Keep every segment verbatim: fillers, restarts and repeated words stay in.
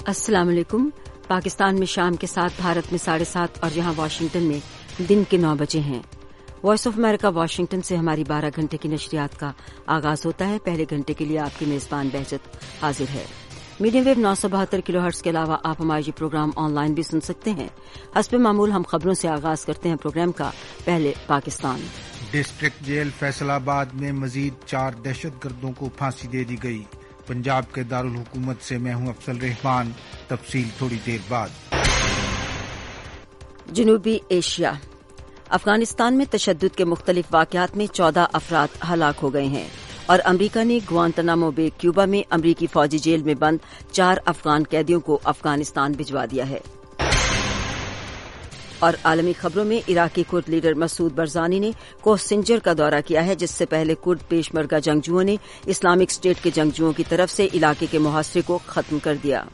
السلام علیکم۔ پاکستان میں شام کے ساتھ، بھارت میں ساڑھے سات اور یہاں واشنگٹن میں دن کے نو بجے ہیں۔ وائس آف امریکہ واشنگٹن سے ہماری بارہ گھنٹے کی نشریات کا آغاز ہوتا ہے۔ پہلے گھنٹے کے لیے آپ کی میزبان بہجت حاضر ہے۔ میڈیم ویو نو سو بہتر کلو ہرٹز کے علاوہ آپ ہمارا یہ پروگرام آن لائن بھی سن سکتے ہیں۔ حسب معمول ہم خبروں سے آغاز کرتے ہیں پروگرام کا۔ پہلے پاکستان۔ ڈسٹرکٹ جیل فیصل آباد میں مزید چار دہشت گردوں کو پھانسی دے دی گئی۔ پنجاب کے دارالحکومت سے میں ہوں افضل رحمان۔ تفصیل تھوڑی دیر بعد۔ جنوبی ایشیا۔ افغانستان میں تشدد کے مختلف واقعات میں چودہ افراد ہلاک ہو گئے ہیں اور امریکہ نے گوانتانامو بے کیوبا میں امریکی فوجی جیل میں بند چار افغان قیدیوں کو افغانستان بھجوا دیا ہے۔ اور عالمی خبروں میں عراقی کرد لیڈر مسعود برزانی نے کوہ سنجر کا دورہ کیا ہے، جس سے پہلے کرد پیش مرگہ جنگجوؤں نے اسلامک اسٹیٹ کے جنگجوؤں کی طرف سے علاقے کے محاصرے کو ختم کر دیا۔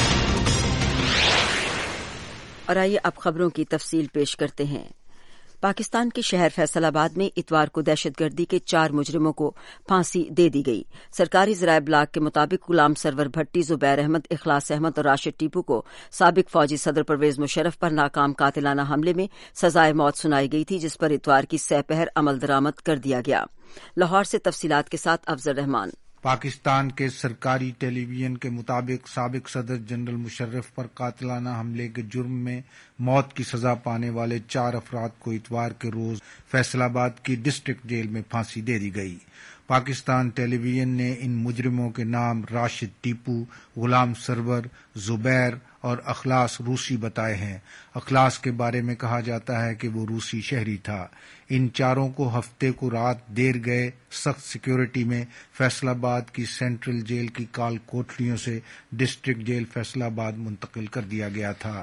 اور آئیے اب خبروں کی تفصیل پیش کرتے ہیں۔ پاکستان کے شہر فیصل آباد میں اتوار کو دہشت گردی کے چار مجرموں کو پھانسی دے دی گئی۔ سرکاری ذرائع ابلاغ کے مطابق غلام سرور بھٹی، زبیر احمد، اخلاص احمد اور راشد ٹیپو کو سابق فوجی صدر پرویز مشرف پر ناکام قاتلانہ حملے میں سزائے موت سنائی گئی تھی، جس پر اتوار کی سہ پہر عمل درآمد کر دیا گیا۔ لاہور سے تفصیلات کے ساتھ افضل رحمان۔ پاکستان کے سرکاری ٹیلی ویژن کے مطابق سابق صدر جنرل مشرف پر قاتلانہ حملے کے جرم میں موت کی سزا پانے والے چار افراد کو اتوار کے روز فیصل آباد کی ڈسٹرکٹ جیل میں پھانسی دے دی گئی۔ پاکستان ٹیلی ویژن نے ان مجرموں کے نام راشد ٹیپو، غلام سرور، زبیر اور اخلاص روسی بتائے ہیں۔ اخلاص کے بارے میں کہا جاتا ہے کہ وہ روسی شہری تھا۔ ان چاروں کو ہفتے کو رات دیر گئے سخت سیکیورٹی میں فیصل آباد کی سینٹرل جیل کی کال کوٹلیوں سے ڈسٹرکٹ جیل فیصل آباد منتقل کر دیا گیا تھا۔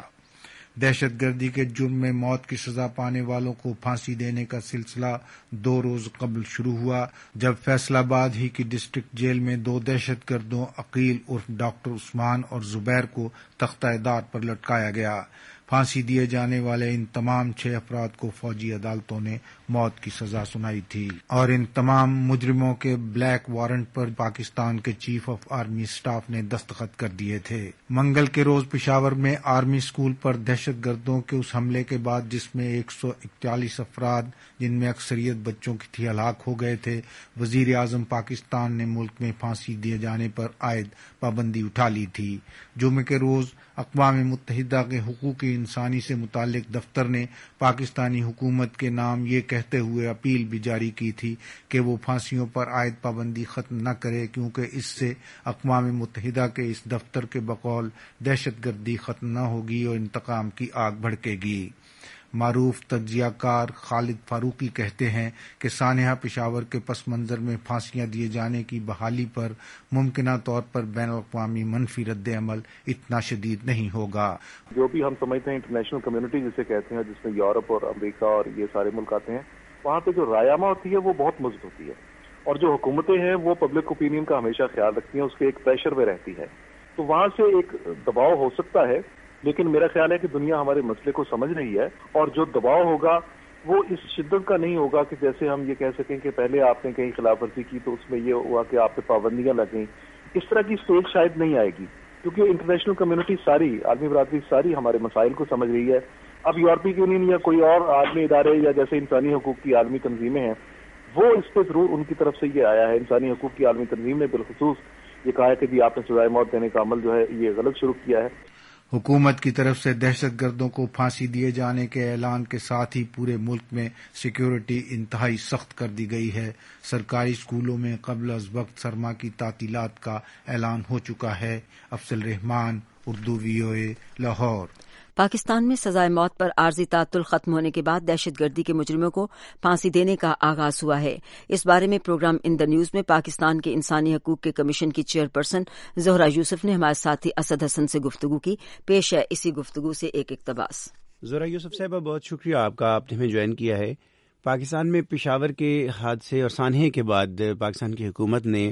دہشت گردی کے جرم میں موت کی سزا پانے والوں کو پھانسی دینے کا سلسلہ دو روز قبل شروع ہوا، جب فیصل آباد ہی کی ڈسٹرکٹ جیل میں دو دہشت گردوں عقیل عرف ڈاکٹر عثمان اور زبیر کو تختہ دار پر لٹکایا گیا۔ پھانسی دیے جانے والے ان تمام چھ افراد کو فوجی عدالتوں نے موت کی سزا سنائی تھی اور ان تمام مجرموں کے بلیک وارنٹ پر پاکستان کے چیف آف آرمی اسٹاف نے دستخط کر دیے تھے۔ منگل کے روز پشاور میں آرمی اسکول پر دہشت گردوں کے اس حملے کے بعد، جس میں ایک سو اکتالیس افراد جن میں اکثریت بچوں کی تھی ہلاک ہو گئے تھے، وزیر اعظم پاکستان نے ملک میں پھانسی دیے جانے پر عائد پابندی اٹھا لی تھی۔ جمعے کے روز اقوام متحدہ کے حقوق انسانی سے متعلق دفتر نے پاکستانی حکومت کے نام یہ کہتے ہوئے اپیل بھی جاری کی تھی کہ وہ پھانسیوں پر عائد پابندی ختم نہ کرے، کیونکہ اس سے اقوام متحدہ کے اس دفتر کے بقول دہشت گردی ختم نہ ہوگی اور انتقام کی آگ بھڑکے گی۔ معروف تجزیہ کار خالد فاروقی کہتے ہیں کہ سانحہ پشاور کے پس منظر میں پھانسیاں دیے جانے کی بحالی پر ممکنہ طور پر بین الاقوامی منفی رد عمل اتنا شدید نہیں ہوگا۔ جو بھی ہم سمجھتے ہیں انٹرنیشنل کمیونٹی جسے کہتے ہیں، جس میں یورپ اور امریکہ اور یہ سارے ملک آتے ہیں، وہاں پہ جو رائے عامہ ہوتی ہے وہ بہت مضبوط ہوتی ہے، اور جو حکومتیں ہیں وہ پبلک اوپینین کا ہمیشہ خیال رکھتی ہیں، اس کے ایک پریشر میں رہتی ہے، تو وہاں سے ایک دباؤ ہو سکتا ہے۔ لیکن میرا خیال ہے کہ دنیا ہمارے مسئلے کو سمجھ رہی ہے، اور جو دباؤ ہوگا وہ اس شدت کا نہیں ہوگا کہ جیسے ہم یہ کہہ سکیں کہ پہلے آپ نے کہیں خلاف ورزی کی تو اس میں یہ ہوا کہ آپ پہ پابندیاں لگیں۔ اس طرح کی اسٹیج شاید نہیں آئے گی، کیونکہ انٹرنیشنل کمیونٹی ساری، عالمی برادری ساری ہمارے مسائل کو سمجھ رہی ہے۔ اب یورپی یونین یا کوئی اور عالمی ادارے یا جیسے انسانی حقوق کی عالمی تنظیمیں ہیں، وہ اس پہ ضرور ان کی طرف سے یہ آیا ہے۔ انسانی حقوق کی عالمی تنظیم نے بالخصوص یہ کہا ہے کہ جی آپ نے سزائے موت دینے کا عمل جو ہے یہ غلط شروع کیا ہے۔ حکومت کی طرف سے دہشت گردوں کو پھانسی دیے جانے کے اعلان کے ساتھ ہی پورے ملک میں سیکیورٹی انتہائی سخت کر دی گئی ہے۔ سرکاری اسکولوں میں قبل از وقت سرما کی تعطیلات کا اعلان ہو چکا ہے۔ افضل رحمان، اردو وی او اے، لاہور۔ پاکستان میں سزائے موت پر عارضی تعطل ختم ہونے کے بعد دہشت گردی کے مجرموں کو پھانسی دینے کا آغاز ہوا ہے۔ اس بارے میں پروگرام ان دا نیوز میں پاکستان کے انسانی حقوق کے کمیشن کی چیئرپرسن زہرہ یوسف نے ہمارے ساتھی اسد حسن سے گفتگو کی۔ پیش ہے اسی گفتگو سے ایک اقتباس۔ زہرہ یوسف صاحبہ، بہت شکریہ آپ کا، آپ نے ہمیں جوائن کیا ہے۔ پاکستان میں پشاور کے حادثے اور سانحے کے بعد پاکستان کی حکومت نے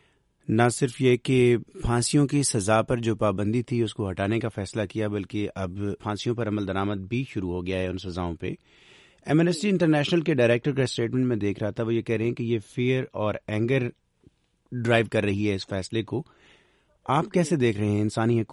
نہ صرف یہ کہ پھانسیوں کی سزا پر جو پابندی تھی اس کو ہٹانے کا فیصلہ کیا، بلکہ اب پھانسیوں پر عمل درآمد بھی شروع ہو گیا ہے ان سزاؤں پہ۔ ایمنسٹی انٹرنیشنل کے ڈائریکٹر کا اسٹیٹمنٹ میں دیکھ رہا تھا، وہ یہ کہہ رہے ہیں کہ یہ فیئر اور اینگر ڈرائیو کر رہی ہے اس فیصلے کو۔ آپ کیسے دیکھ رہے ہیں انسانی حقوق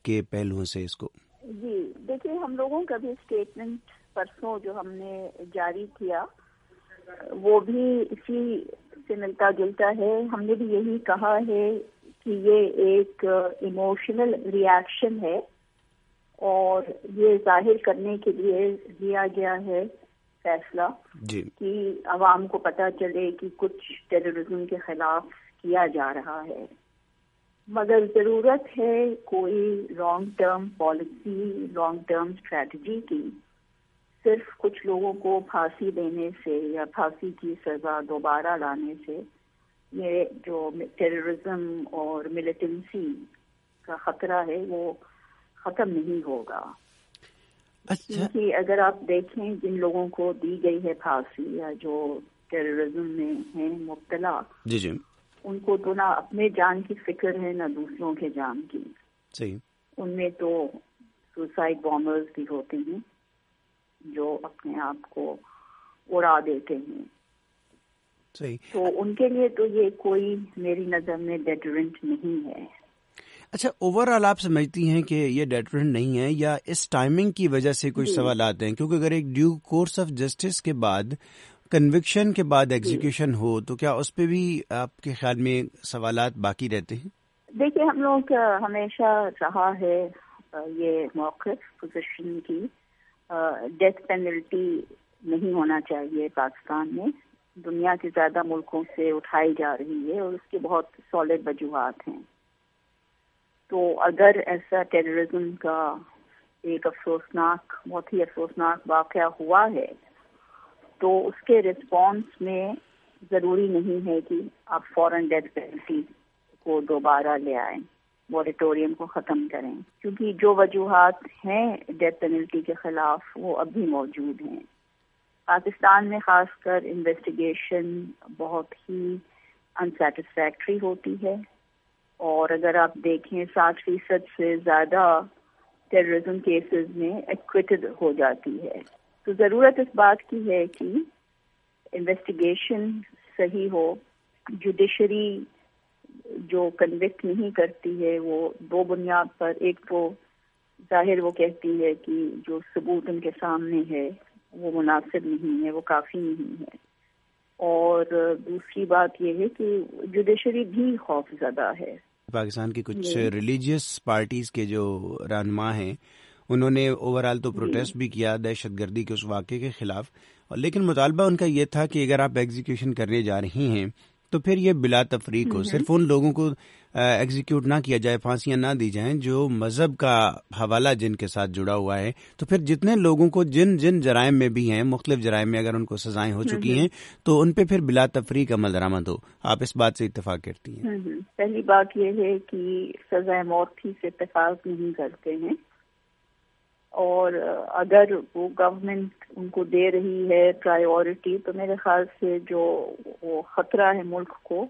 کے پہلوؤں سے اس کو؟ جی دیکھیے، ہم لوگوں کا بھی اسٹیٹمنٹ پرسوں جو ہم نے جاری کیا وہ بھی اسی سے ملتا جلتا ہے. ہم نے بھی یہی کہا ہے کہ یہ ایک ایموشنل ری ایکشن ہے اور یہ ظاہر کرنے کے لیے لیا گیا ہے فیصلہ جی. کہ عوام کو پتہ چلے کہ کچھ ٹیررزم کے خلاف کیا جا رہا ہے، مگر ضرورت ہے کوئی long term policy, long term strategy کی. صرف کچھ لوگوں کو پھانسی دینے سے یا پھانسی کی سزا دوبارہ لانے سے یہ جو ٹیررزم اور ملیٹنسی کا خطرہ ہے وہ ختم نہیں ہوگا. اچھا. کیونکہ اگر آپ دیکھیں جن لوگوں کو دی گئی ہے پھانسی یا جو ٹیررزم میں ہیں مبتلا، جی جی ان کو تو نہ اپنے جان کی فکر ہے نہ دوسروں کے جان کی. صحیح. ان میں تو سوسائڈ بامبرز بھی ہوتے ہیں جو اپنے آپ کو اڑا دیتے ہیں. صحیح. تو ان کے لیے تو یہ کوئی میری نظر میں ڈیٹرنٹ نہیں ہے. اچھا، اوور آل آپ سمجھتی ہیں کہ یہ ڈیٹرنٹ نہیں ہے یا اس ٹائمنگ کی وجہ سے کوئی سوالات ہیں؟ کیونکہ اگر ایک ڈیو کورس آف جسٹس کے بعد، کنوکشن کے بعد ایگزیکیوشن ہو تو کیا اس پہ بھی آپ کے خیال میں سوالات باقی رہتے ہیں؟ دیکھیے، ہم لوگ ہمیشہ رہا ہے یہ موقف پوزیشن کی ڈیتھ پینلٹی نہیں ہونا چاہیے پاکستان میں. دنیا کے زیادہ ملکوں سے اٹھائی جا رہی ہے اور اس کے بہت سالڈ وجوہات ہیں. تو اگر ایسا ٹیررزم کا ایک افسوسناک بہت ہی افسوسناک واقعہ ہوا ہے تو اس کے رسپانس میں ضروری نہیں ہے کہ آپ فوراً ڈیتھ پینلٹی کو دوبارہ لے آئیں، موریٹوریم کو ختم کریں، کیونکہ جو وجوہات ہیں ڈیتھ پینلٹی کے خلاف وہ اب بھی موجود ہیں. پاکستان میں خاص کر انویسٹیگیشن بہت ہی انسیٹسفیکٹری ہوتی ہے اور اگر آپ دیکھیں ساٹھ فیصد سے زیادہ ٹیررزم کیسز میں ایکویٹڈ ہو جاتی ہے. تو ضرورت اس بات کی ہے کہ انویسٹیگیشن صحیح ہو. جوڈیشری جو کنوکٹ نہیں کرتی ہے وہ دو بنیاد پر، ایک تو ظاہر وہ کہتی ہے کہ جو ثبوت ان کے سامنے ہے وہ مناسب نہیں ہے، وہ کافی نہیں ہے، اور دوسری بات یہ ہے کہ جوڈیشری بھی خوف زدہ ہے. پاکستان کی کچھ ریلیجیس پارٹیز کے جو رہنما ہیں انہوں نے اوور آل تو پروٹیسٹ بھی کیا دہشت گردی کے اس واقعے کے خلاف، لیکن مطالبہ ان کا یہ تھا کہ اگر آپ ایگزیکیوشن کرنے جا رہی ہیں تو پھر یہ بلا تفریق ہو، صرف ان لوگوں کو ایگزیکیوٹ نہ کیا جائے، پھانسیاں نہ دی جائیں جو مذہب کا حوالہ جن کے ساتھ جڑا ہوا ہے. تو پھر جتنے لوگوں کو جن جن جرائم میں بھی ہیں، مختلف جرائم میں اگر ان کو سزائیں ہو چکی ہیں تو ان پہ پھر بلا تفریق عمل درآمد ہو. آپ اس بات سے اتفاق کرتی ہیں؟ پہلی بات یہ ہے کہ سزائے موت کی سے اتفاق نہیں کرتے ہیں، اور اگر وہ گورنمنٹ ان کو دے رہی ہے پرائیورٹی تو میرے خیال سے جو وہ خطرہ ہے ملک کو،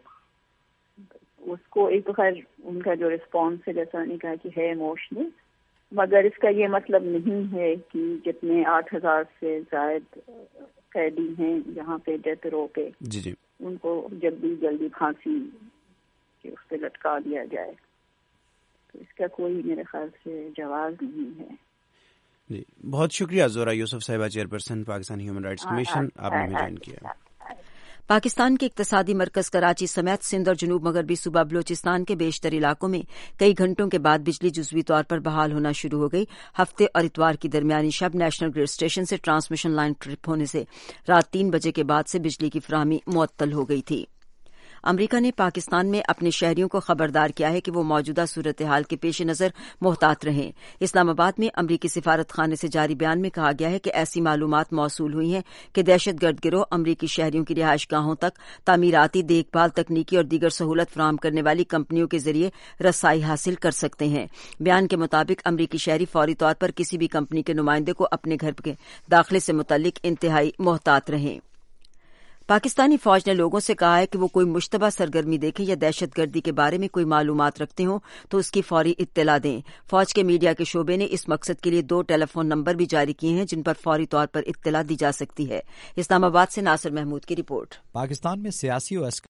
اس کو ایک تو خیر ان کا جو رسپانس ہے جیسا میں نے کہا کہ ہے ایموشنل، مگر اس کا یہ مطلب نہیں ہے کہ جتنے آٹھ ہزار سے زائد قیدی ہیں یہاں پہ ڈیتھ رو پہ جی جی ان کو جلدی جلدی پھانسی کے اس پہ لٹکا دیا جائے. تو اس کا کوئی میرے خیال سے جواز نہیں ہے. جی بہت شکریہ زہرہ یوسف صاحبہ، chairperson Pakistan Human Rights Commission, آپ نے ہمیں جوائن کیا. پاکستان کے اقتصادی مرکز کراچی سمیت سندھ اور جنوب مغربی صوبہ بلوچستان کے بیشتر علاقوں میں کئی گھنٹوں کے بعد بجلی جزوی طور پر بحال ہونا شروع ہو گئی. ہفتے اور اتوار کی درمیانی شب نیشنل گرڈ اسٹیشن سے ٹرانسمیشن لائن ٹرپ ہونے سے رات تین بجے کے بعد سے بجلی کی فراہمی معطل ہو گئی تھی. امریکہ نے پاکستان میں اپنے شہریوں کو خبردار کیا ہے کہ وہ موجودہ صورتحال کے پیش نظر محتاط رہیں. اسلام آباد میں امریکی سفارت خانے سے جاری بیان میں کہا گیا ہے کہ ایسی معلومات موصول ہوئی ہیں کہ دہشت گرد گروہ امریکی شہریوں کی رہائش گاہوں تک تعمیراتی دیکھ بھال، تکنیکی اور دیگر سہولت فراہم کرنے والی کمپنیوں کے ذریعے رسائی حاصل کر سکتے ہیں. بیان کے مطابق امریکی شہری فوری طور پر کسی بھی کمپنی کے نمائندے کو اپنے گھر کے داخلے سے متعلق انتہائی محتاط رہیں. پاکستانی فوج نے لوگوں سے کہا ہے کہ وہ کوئی مشتبہ سرگرمی دیکھیں یا دہشت گردی کے بارے میں کوئی معلومات رکھتے ہوں تو اس کی فوری اطلاع دیں. فوج کے میڈیا کے شعبے نے اس مقصد کے لیے دو ٹیلی فون نمبر بھی جاری کیے ہیں جن پر فوری طور پر اطلاع دی جا سکتی ہے. اسلام آباد سے ناصر محمود کی رپورٹ. پاکستان میں سیاسی و